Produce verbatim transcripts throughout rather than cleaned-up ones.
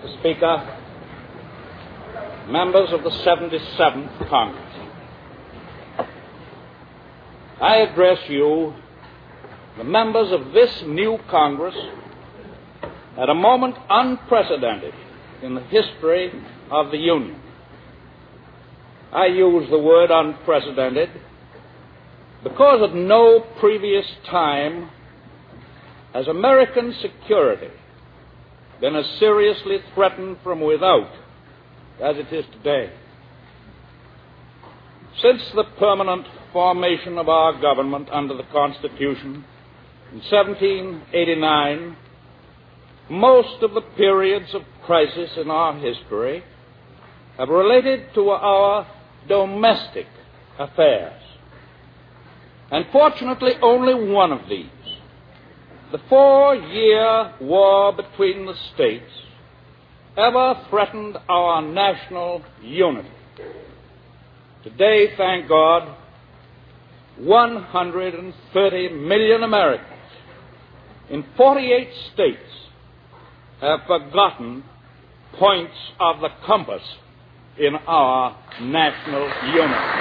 Mister Speaker, members of the seventy-seventh Congress, I address you, the members of this new Congress, at a moment unprecedented in the history of the Union. I use the word unprecedented because at no previous time has American security been as seriously threatened from without as it is today. Since the permanent formation of our government under the Constitution in seventeen eighty-nine, most of the periods of crisis in our history have related to our domestic affairs. And fortunately, only one of these, the four-year war between the states, ever threatened our national unity. Today, thank God, one hundred thirty million Americans in forty-eight states have forgotten points of the compass in our national unity.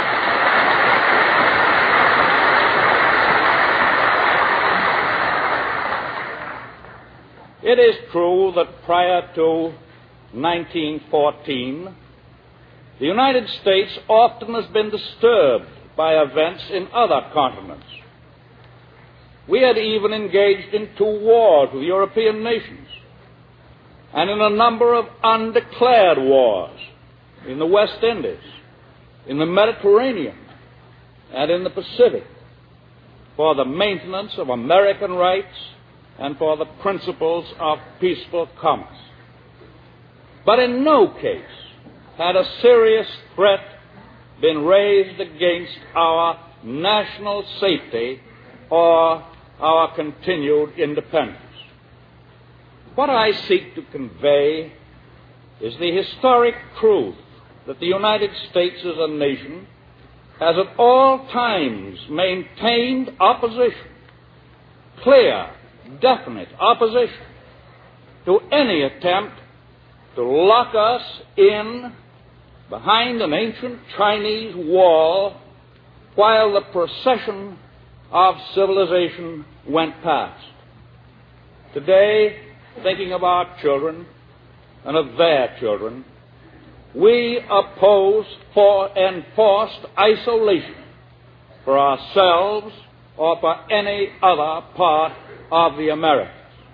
It is true that prior to nineteen fourteen, the United States often has been disturbed by events in other continents. We had even engaged in two wars with European nations, and in a number of undeclared wars in the West Indies, in the Mediterranean, and in the Pacific, for the maintenance of American rights and for the principles of peaceful commerce. But in no case had a serious threat been raised against our national safety or our continued independence. What I seek to convey is the historic truth that the United States as a nation has at all times maintained opposition, clear, definite opposition, to any attempt to lock us in behind an ancient Chinese wall while the procession of civilization went past. Today, thinking of our children and of their children, we oppose for enforced isolation for ourselves or for any other part of the Americas.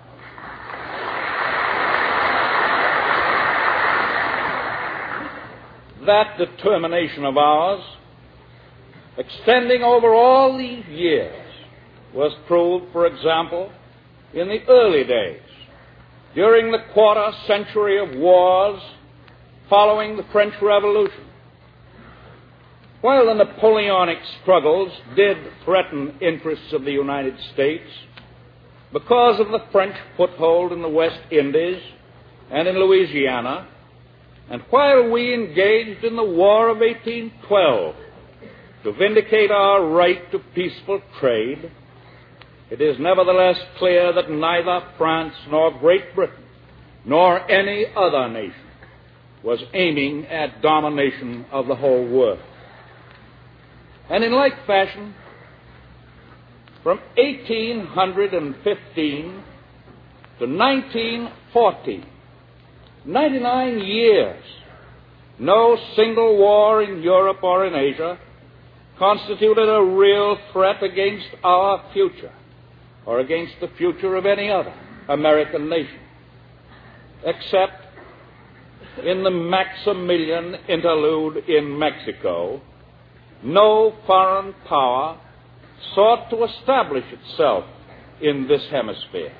That determination of ours, extending over all these years, was proved, for example, in the early days, during the quarter century of wars following the French Revolution. While the Napoleonic struggles did threaten interests of the United States because of the French foothold in the West Indies and in Louisiana, and while we engaged in the War of eighteen twelve to vindicate our right to peaceful trade, it is nevertheless clear that neither France nor Great Britain nor any other nation was aiming at domination of the whole world. And in like fashion, from eighteen fifteen to nineteen fourteen, ninety-nine years, no single war in Europe or in Asia constituted a real threat against our future or against the future of any other American nation, except in the Maximilian interlude in Mexico. No foreign power sought to establish itself in this hemisphere.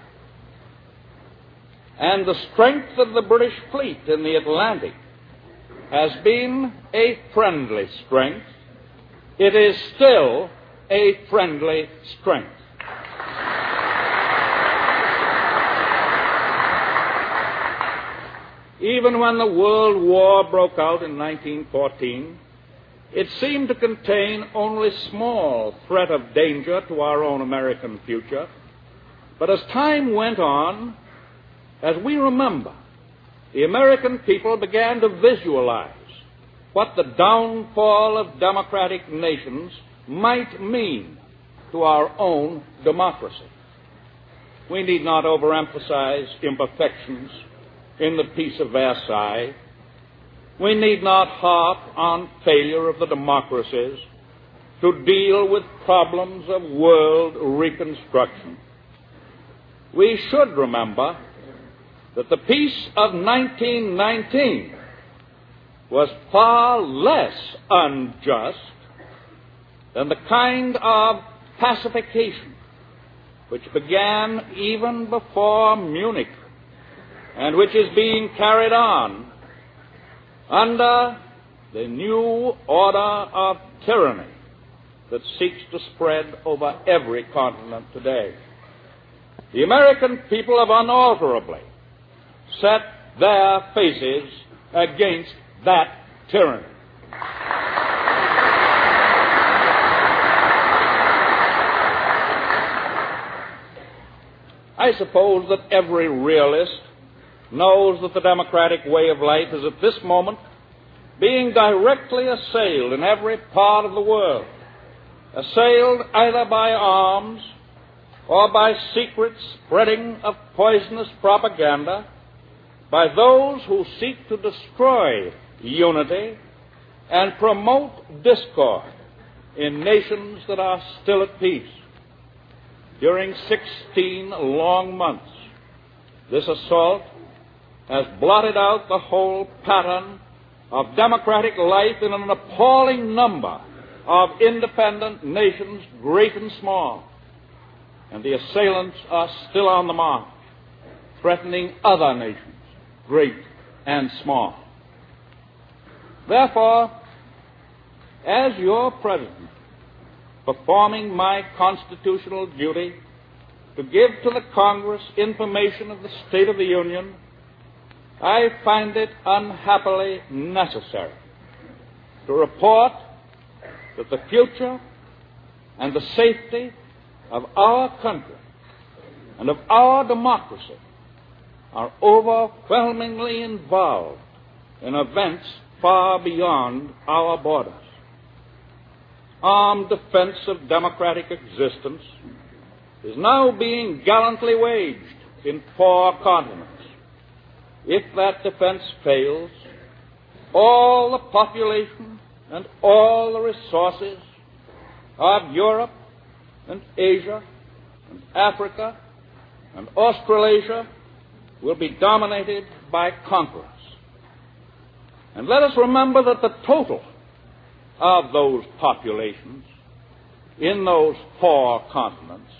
And the strength of the British fleet in the Atlantic has been a friendly strength. It is still a friendly strength. Even when the World War broke out in nineteen fourteen, it seemed to contain only small threat of danger to our own American future. But as time went on, as we remember, the American people began to visualize what the downfall of democratic nations might mean to our own democracy. We need not overemphasize imperfections in the Peace of Versailles. We need not harp on failure of the democracies to deal with problems of world reconstruction. We should remember that the peace of nineteen nineteen was far less unjust than the kind of pacification which began even before Munich and which is being carried on under the new order of tyranny that seeks to spread over every continent today. The American people have unalterably set their faces against that tyranny. I suppose that every realist knows that the democratic way of life is at this moment being directly assailed in every part of the world, assailed either by arms or by secret spreading of poisonous propaganda by those who seek to destroy unity and promote discord in nations that are still at peace. During sixteen long months, this assault has blotted out the whole pattern of democratic life in an appalling number of independent nations, great and small. And the assailants are still on the march, threatening other nations, great and small. Therefore, as your president, performing my constitutional duty to give to the Congress information of the State of the Union, I find it unhappily necessary to report that the future and the safety of our country and of our democracy are overwhelmingly involved in events far beyond our borders. Armed defense of democratic existence is now being gallantly waged in four continents. If that defense fails, all the population and all the resources of Europe and Asia and Africa and Australasia will be dominated by conquerors. And let us remember that the total of those populations in those four continents,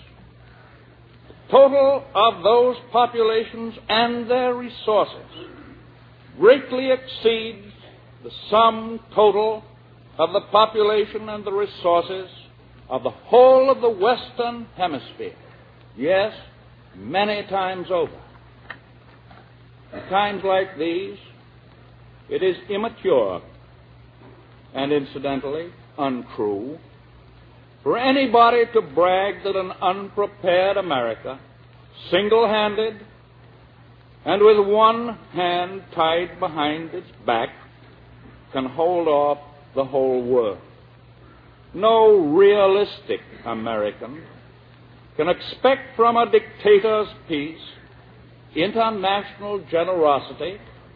the total of those populations and their resources greatly exceeds the sum total of the population and the resources of the whole of the Western Hemisphere. Yes, many times over. In times like these, it is immature and incidentally untrue for anybody to brag that an unprepared America, single-handed and with one hand tied behind its back, can hold off the whole world. No realistic American can expect from a dictator's peace international generosity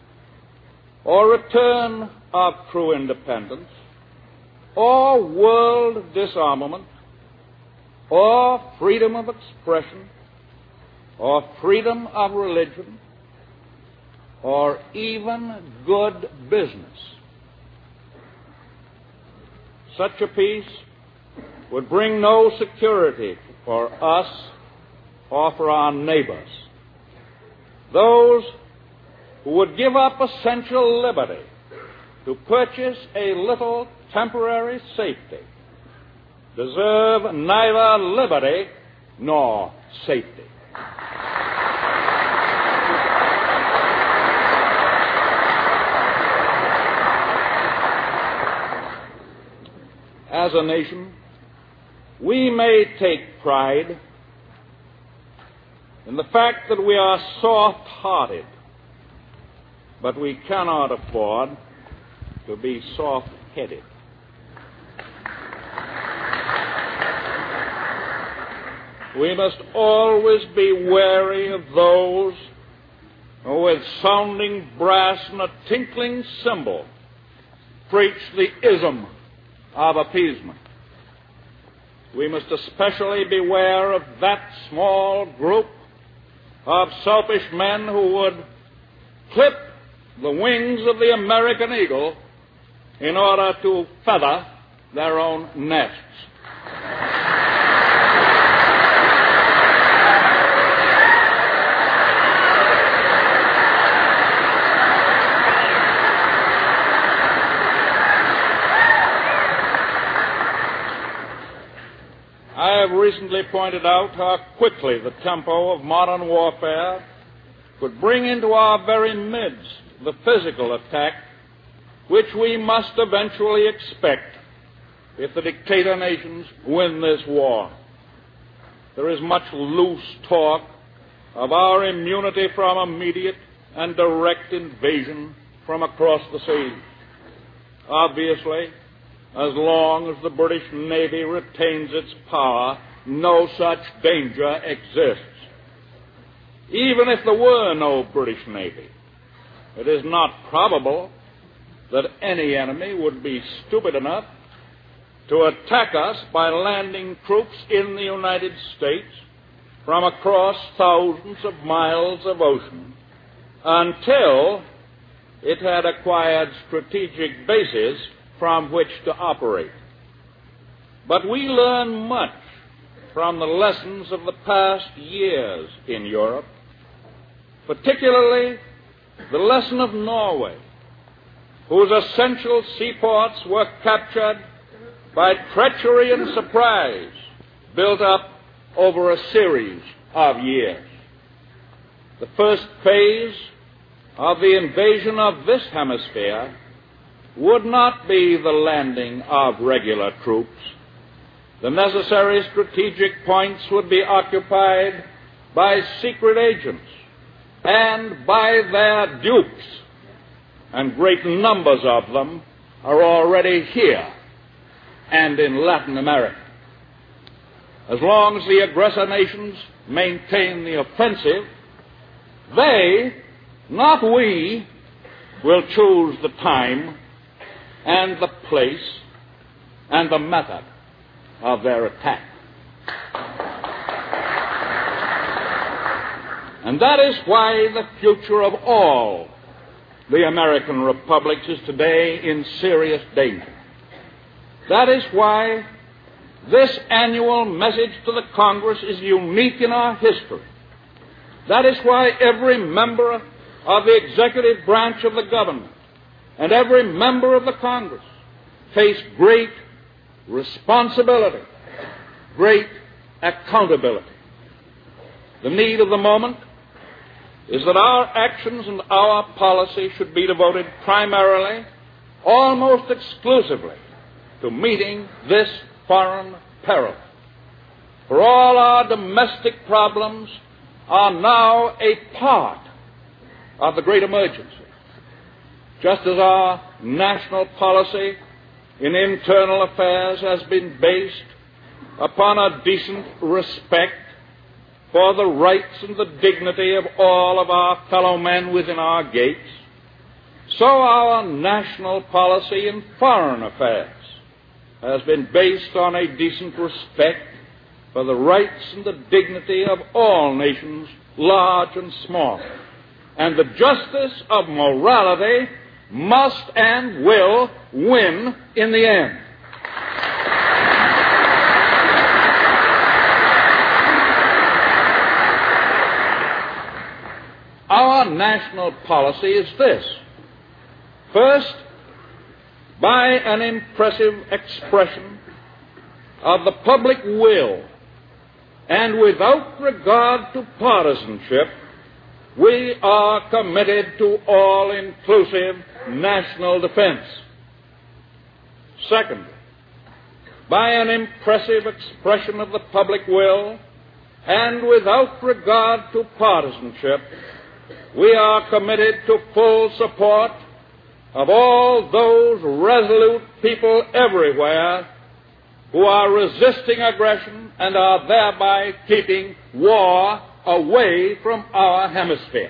or return of true independence or world disarmament or freedom of expression or freedom of religion or even good business. Such a peace would bring no security for us or for our neighbors. Those who would give up essential liberty to purchase a little temporary safety deserve neither liberty nor safety. As a nation, we may take pride in the fact that we are soft-hearted but we cannot afford to be soft-headed. We must always be wary of those who, with sounding brass and a tinkling cymbal, preach the ism of appeasement. We must especially beware of that small group of selfish men who would clip the wings of the American eagle in order to feather their own nests. I have recently pointed out how quickly the tempo of modern warfare could bring into our very midst the physical attack which we must eventually expect if the dictator nations win this war. There is much loose talk of our immunity from immediate and direct invasion from across the seas. Obviously, as long as the British Navy retains its power, no such danger exists. Even if there were no British Navy, it is not probable that any enemy would be stupid enough to attack us by landing troops in the United States from across thousands of miles of ocean until it had acquired strategic bases from which to operate. But we learn much from the lessons of the past years in Europe, particularly the lesson of Norway, whose essential seaports were captured by treachery and surprise built up over a series of years. The first phase of the invasion of this hemisphere would not be the landing of regular troops. The necessary strategic points would be occupied by secret agents and by their dupes, and great numbers of them are already here and in Latin America. As long as the aggressor nations maintain the offensive, they, not we, will choose the time and the place and the method of their attack. And that is why the future of all the American republics is today in serious danger. That is why this annual message to the Congress is unique in our history. That is why every member of the executive branch of the government and every member of the Congress face great responsibility, great accountability. The need of the moment is that our actions and our policy should be devoted primarily, almost exclusively, to meeting this foreign peril. For all our domestic problems are now a part of the great emergency. Just as our national policy in internal affairs has been based upon a decent respect for the rights and the dignity of all of our fellow men within our gates, so our national policy in foreign affairs has been based on a decent respect for the rights and the dignity of all nations, large and small. And the justice of morality must and will win in the end. Our national policy is this. First, by an impressive expression of the public will, and without regard to partisanship, we are committed to all-inclusive national defense. Second, by an impressive expression of the public will, and without regard to partisanship, we are committed to full support of all those resolute people everywhere who are resisting aggression and are thereby keeping war away from our hemisphere.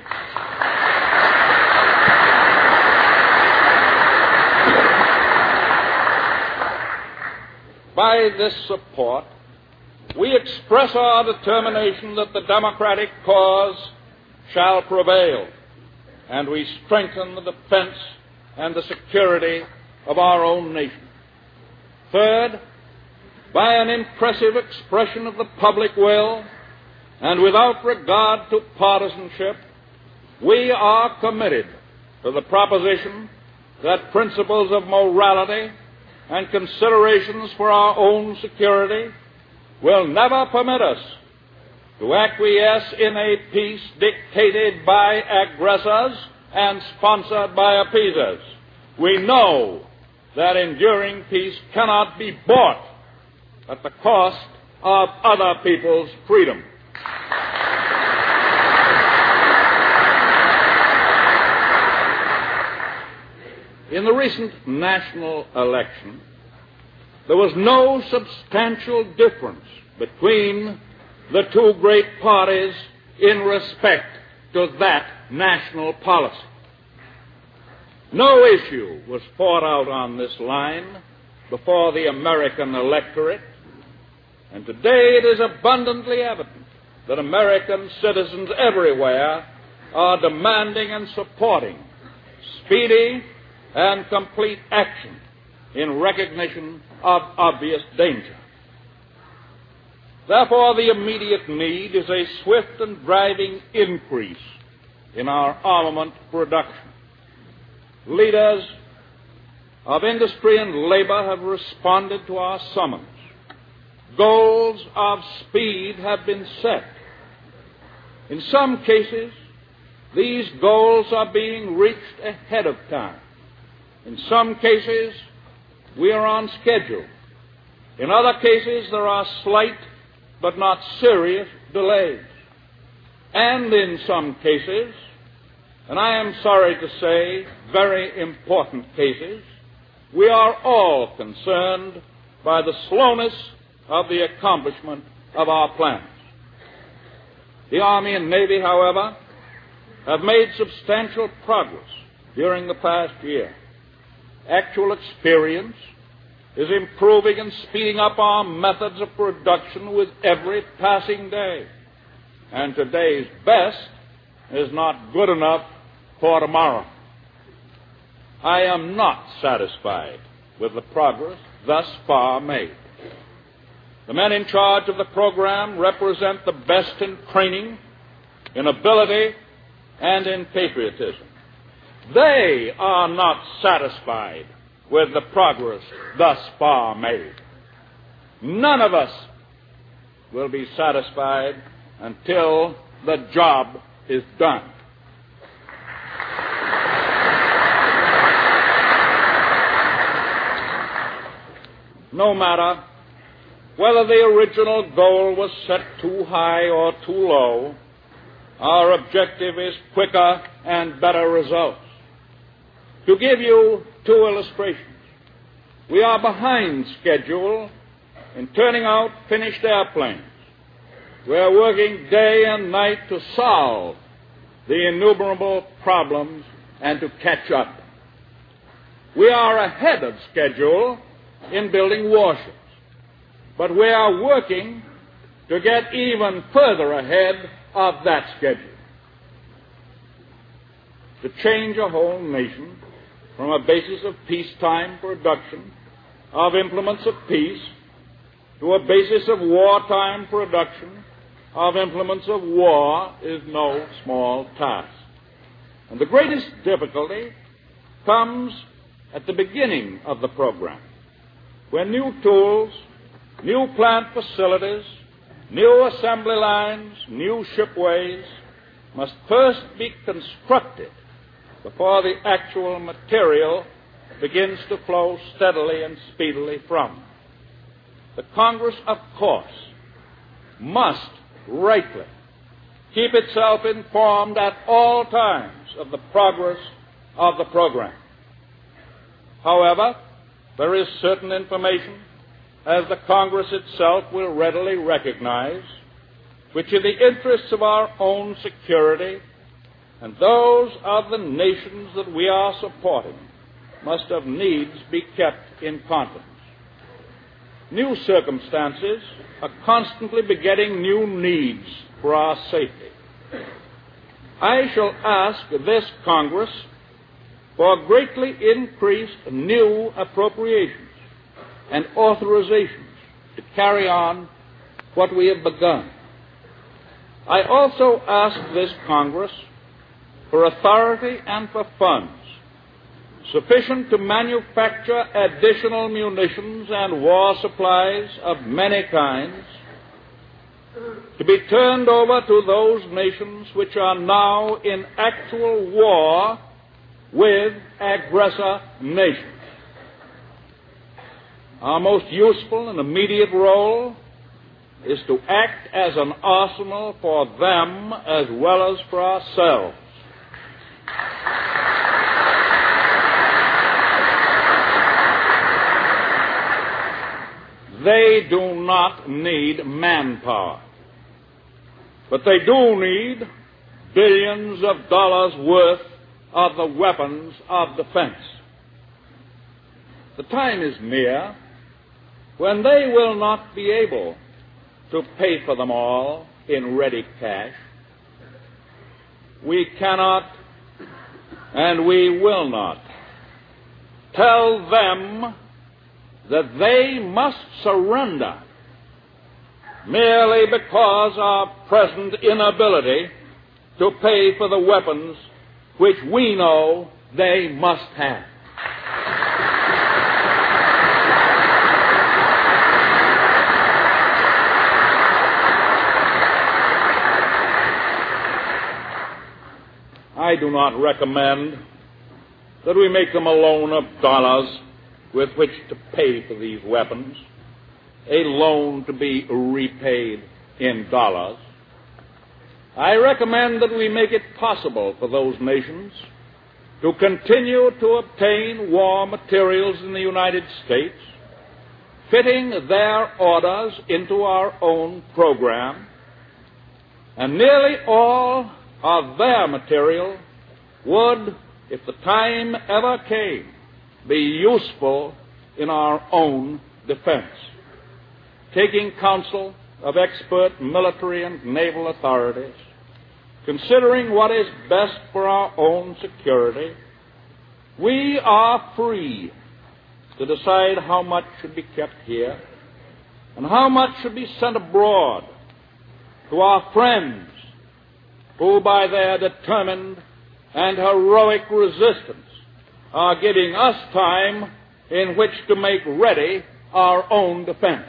By this support, we express our determination that the democratic cause shall prevail, and we strengthen the defense and the security of our own nation. Third, by an impressive expression of the public will, and without regard to partisanship, we are committed to the proposition that principles of morality and considerations for our own security will never permit us to acquiesce in a peace dictated by aggressors and sponsored by appeasers. We know that enduring peace cannot be bought at the cost of other people's freedom. In the recent national election, there was no substantial difference between the two great parties in respect to that national policy. No issue was fought out on this line before the American electorate, and today it is abundantly evident that American citizens everywhere are demanding and supporting speedy and complete action in recognition of obvious danger. Therefore, the immediate need is a swift and driving increase in our armament production. Leaders of industry and labor have responded to our summons. Goals of speed have been set. In some cases, these goals are being reached ahead of time. In some cases, we are on schedule. In other cases, there are slight but not serious delays. And in some cases, and I am sorry to say, very important cases, we are all concerned by the slowness of the accomplishment of our plans. The Army and Navy, however, have made substantial progress during the past year. Actual experience is improving and speeding up our methods of production with every passing day. And today's best is not good enough for tomorrow. I am not satisfied with the progress thus far made. The men in charge of the program represent the best in training, in ability, and in patriotism. They are not satisfied with the progress thus far made. None of us will be satisfied until the job is done. No matter whether the original goal was set too high or too low, our objective is quicker and better results. To give you two illustrations, we are behind schedule in turning out finished airplanes. We are working day and night to solve the innumerable problems and to catch up. We are ahead of schedule in building warships, but we are working to get even further ahead of that schedule. To change a whole nation from a basis of peacetime production of implements of peace to a basis of wartime production of implements of war is no small task. And the greatest difficulty comes at the beginning of the program, when new tools, new plant facilities, new assembly lines, new shipways must first be constructed before the actual material begins to flow steadily and speedily from. The Congress, of course, must rightly keep itself informed at all times of the progress of the program. However, there is certain information, as the Congress itself will readily recognize, which in the interests of our own security and those of the nations that we are supporting must of needs be kept in confidence. New circumstances are constantly begetting new needs for our safety. I shall ask this Congress for greatly increased new appropriations and authorizations to carry on what we have begun. I also ask this Congress for authority and for funds sufficient to manufacture additional munitions and war supplies of many kinds to be turned over to those nations which are now in actual war with aggressor nations. Our most useful and immediate role is to act as an arsenal for them as well as for ourselves. They do not need manpower, but they do need billions of dollars worth of the weapons of defense. The time is near when they will not be able to pay for them all in ready cash. We cannot and we will not tell them that they must surrender merely because of present inability to pay for the weapons which we know they must have. I do not recommend that we make them a loan of dollars with which to pay for these weapons, a loan to be repaid in dollars. I recommend that we make it possible for those nations to continue to obtain war materials in the United States, fitting their orders into our own program, and nearly all of their material would, if the time ever came, be useful in our own defense. Taking counsel of expert military and naval authorities, considering what is best for our own security, we are free to decide how much should be kept here and how much should be sent abroad to our friends who, by their determined and heroic resistance, are giving us time in which to make ready our own defense.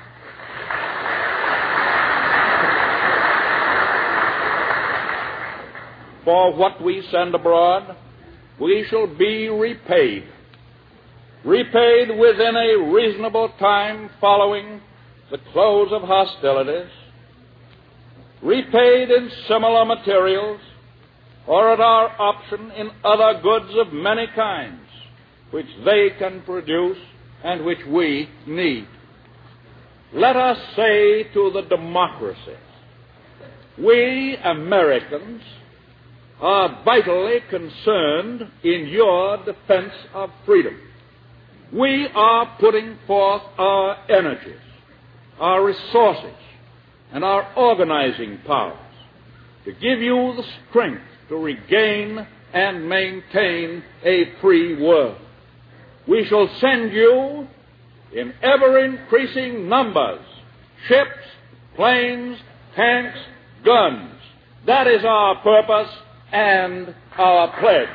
For what we send abroad, we shall be repaid. Repaid within a reasonable time following the close of hostilities. Repaid in similar materials, or at our option in other goods of many kinds, which they can produce and which we need. Let us say to the democracies, we Americans are vitally concerned in your defense of freedom. We are putting forth our energies, our resources, and our organizing powers to give you the strength to regain and maintain a free world. We shall send you in ever-increasing numbers ships, planes, tanks, guns. That is our purpose and our pledge.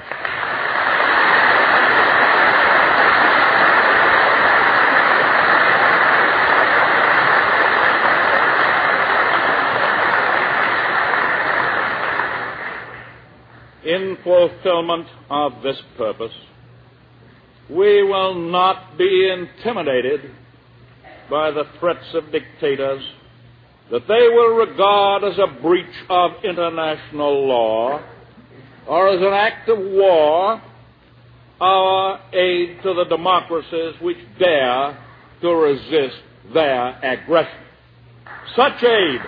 In fulfillment of this purpose, we will not be intimidated by the threats of dictators that they will regard as a breach of international law or as an act of war our aid to the democracies which dare to resist their aggression. Such aid,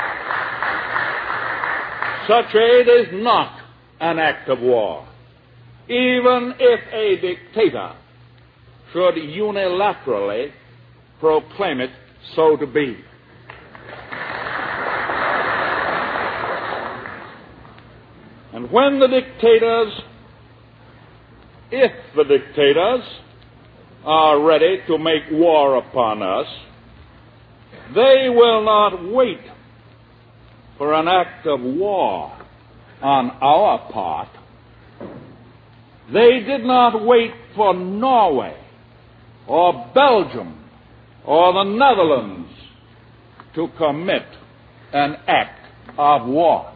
such aid is not an act of war, even if a dictator should unilaterally proclaim it so to be. And when the dictators, if the dictators are ready to make war upon us, they will not wait for an act of war on our part. They did not wait for Norway or Belgium or the Netherlands to commit an act of war.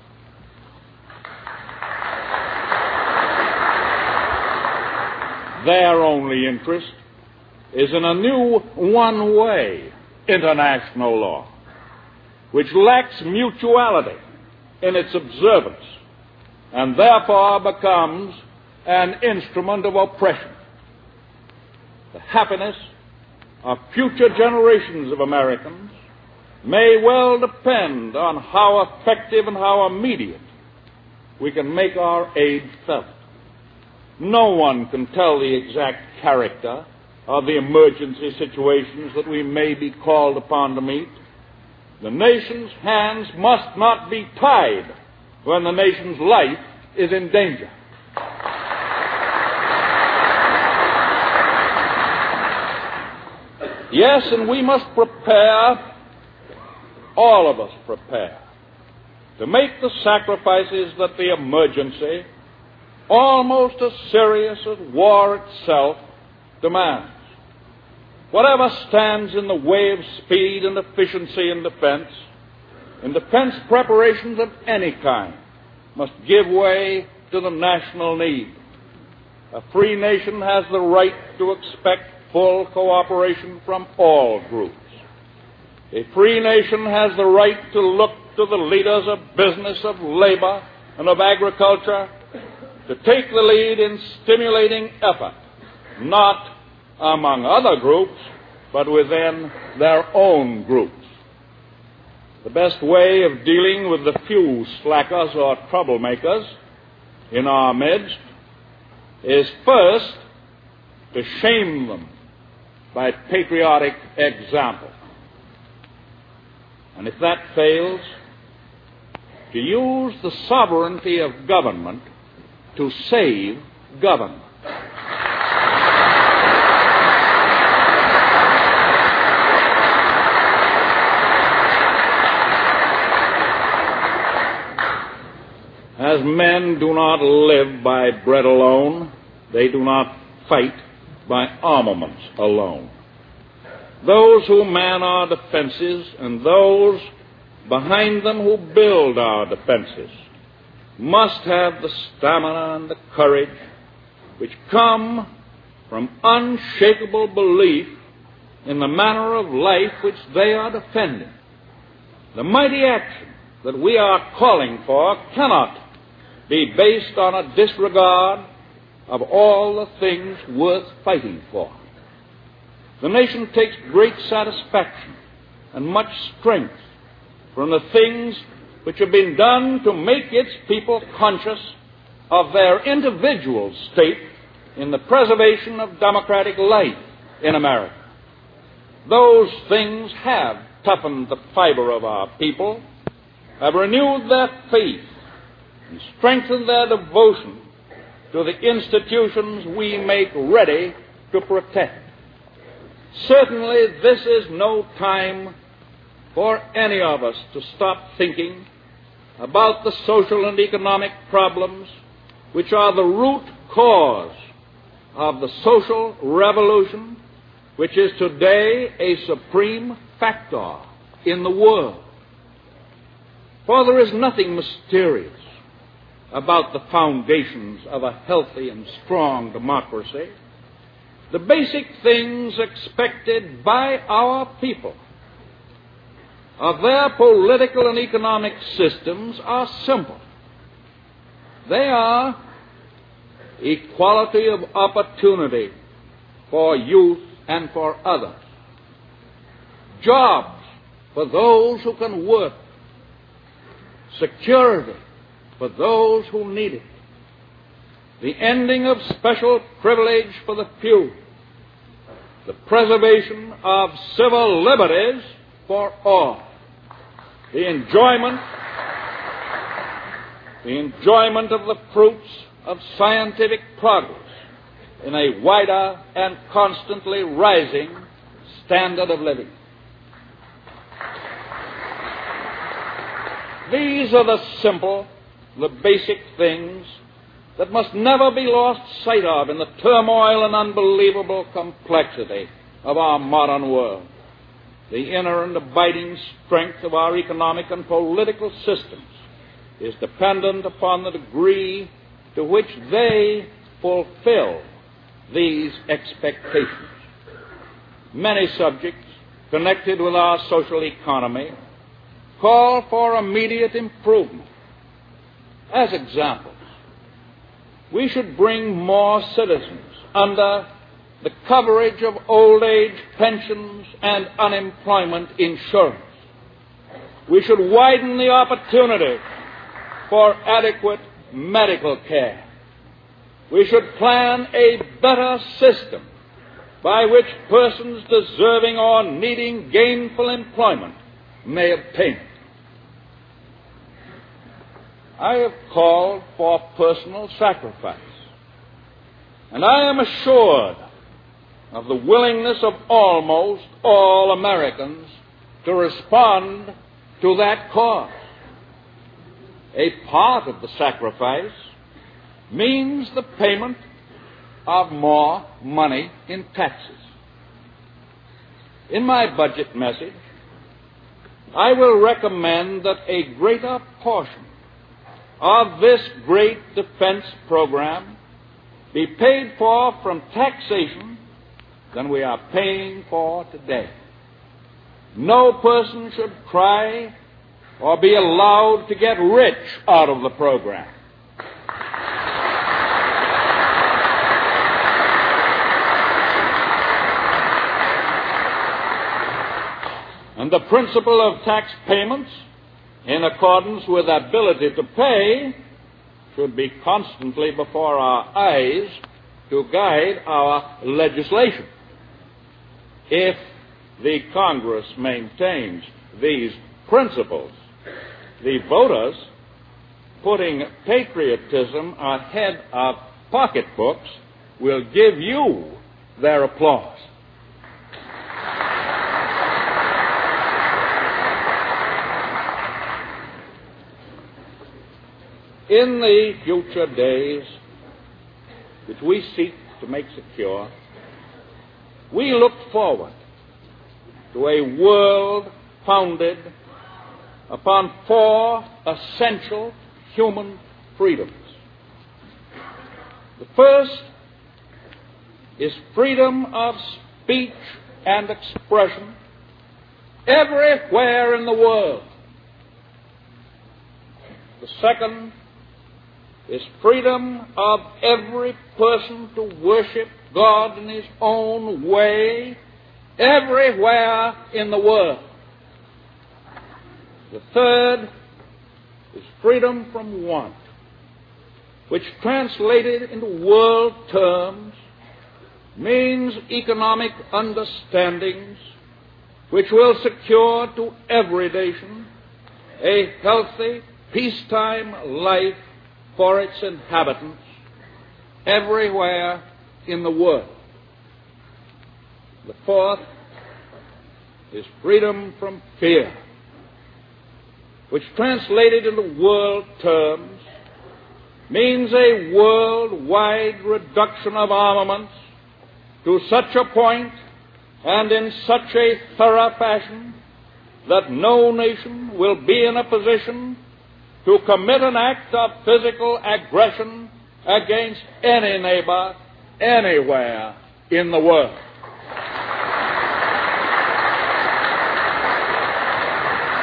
Their only interest is in a new one-way international law, which lacks mutuality in its observance and therefore becomes an instrument of oppression. The happiness of future generations of Americans may well depend on how effective and how immediate we can make our aid felt. No one can tell the exact character of the emergency situations that we may be called upon to meet. The nation's hands must not be tied when the nation's life is in danger. Yes, and we must prepare, all of us prepare, to make the sacrifices that the emergency, almost as serious as war itself, demands. Whatever stands in the way of speed and efficiency in defense, in defense preparations of any kind, must give way to the national need. A free nation has the right to expect full cooperation from all groups. A free nation has the right to look to the leaders of business, of labor, and of agriculture to take the lead in stimulating effort, not among other groups, but within their own groups. The best way of dealing with the few slackers or troublemakers in our midst is first to shame them by patriotic example. And if that fails, to use the sovereignty of government to save government. As men do not live by bread alone, they do not fight by armaments alone. Those who man our defenses and those behind them who build our defenses must have the stamina and the courage which come from unshakable belief in the manner of life which they are defending. The mighty action that we are calling for cannot be based on a disregard of all the things worth fighting for. The nation takes great satisfaction and much strength from the things which have been done to make its people conscious of their individual state in the preservation of democratic life in America. Those things have toughened the fiber of our people, have renewed their faith, and strengthened their devotion to the institutions we make ready to protect. Certainly, this is no time for any of us to stop thinking about the social and economic problems which are the root cause of the social revolution which is today a supreme factor in the world. For there is nothing mysterious about the foundations of a healthy and strong democracy. The basic things expected by our people of their political and economic systems are simple. They are equality of opportunity for youth and for others, jobs for those who can work, security for those who need it, the ending of special privilege for the few, the preservation of civil liberties for all, the enjoyment, the enjoyment of the fruits of scientific progress in a wider and constantly rising standard of living. These are the simple, the basic things that must never be lost sight of in the turmoil and unbelievable complexity of our modern world. The inner and abiding strength of our economic and political systems is dependent upon the degree to which they fulfill these expectations. Many subjects connected with our social economy call for immediate improvement. As examples, we should bring more citizens under the coverage of old age pensions and unemployment insurance. We should widen the opportunity for adequate medical care. We should plan a better system by which persons deserving or needing gainful employment may obtain it. I have called for personal sacrifice, and I am assured of the willingness of almost all Americans to respond to that cause. A part of the sacrifice means the payment of more money in taxes. In my budget message, I will recommend that a greater portion of this great defense program be paid for from taxation than we are paying for today. No person should try or be allowed to get rich out of the program. And the principle of tax payments, in accordance with ability to pay, should be constantly before our eyes to guide our legislation. If the Congress maintains these principles, the voters, putting patriotism ahead of pocketbooks, will give you their applause. In the future days, which we seek to make secure, we look forward to a world founded upon four essential human freedoms. The first is freedom of speech and expression everywhere in the world. The second is freedom of every person to worship God in his own way everywhere in the world. The third is freedom from want, which translated into world terms means economic understandings which will secure to every nation a healthy, peacetime life for its inhabitants everywhere in the world. The fourth is freedom from fear, which translated into world terms means a worldwide reduction of armaments to such a point and in such a thorough fashion that no nation will be in a position to commit an act of physical aggression against any neighbor anywhere in the world.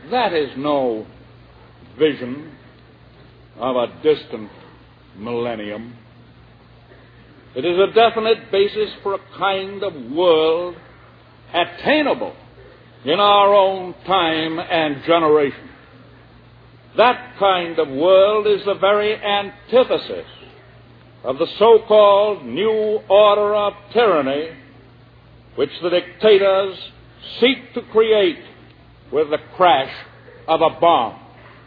That is no vision of a distant millennium. It is a definite basis for a kind of world attainable in our own time and generation. That kind of world is the very antithesis of the so-called new order of tyranny which the dictators seek to create with the crash of a bomb.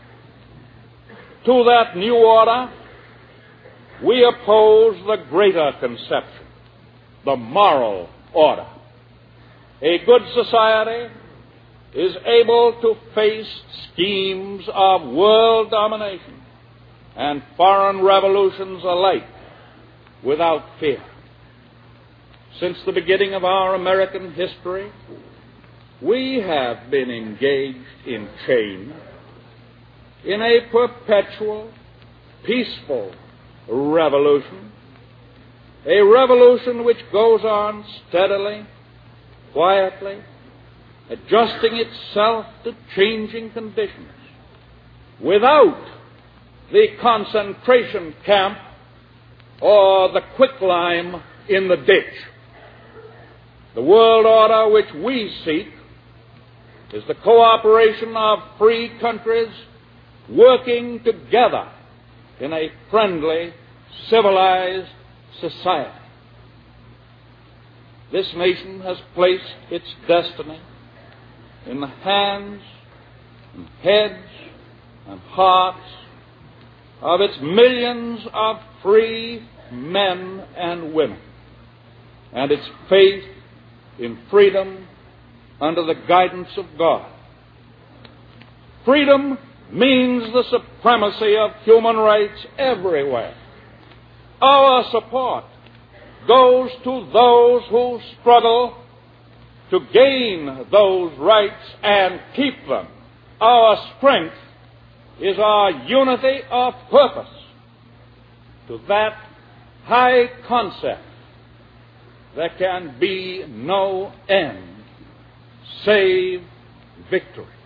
To that new order, we oppose the greater conception, the moral order. A good society is able to face schemes of world domination and foreign revolutions alike without fear. Since the beginning of our American history, we have been engaged in chain in a perpetual, peaceful revolution, a revolution which goes on steadily, quietly, adjusting itself to changing conditions, without the concentration camp or the quicklime in the ditch. The world order which we seek is the cooperation of free countries working together in a friendly, civilized society. This nation has placed its destiny in the hands and heads and hearts of its millions of free men and women, and its faith in freedom under the guidance of God. Freedom means the supremacy of human rights everywhere. Our support goes to those who struggle to gain those rights and keep them. Our strength is our unity of purpose. To that high concept there can be no end save victory.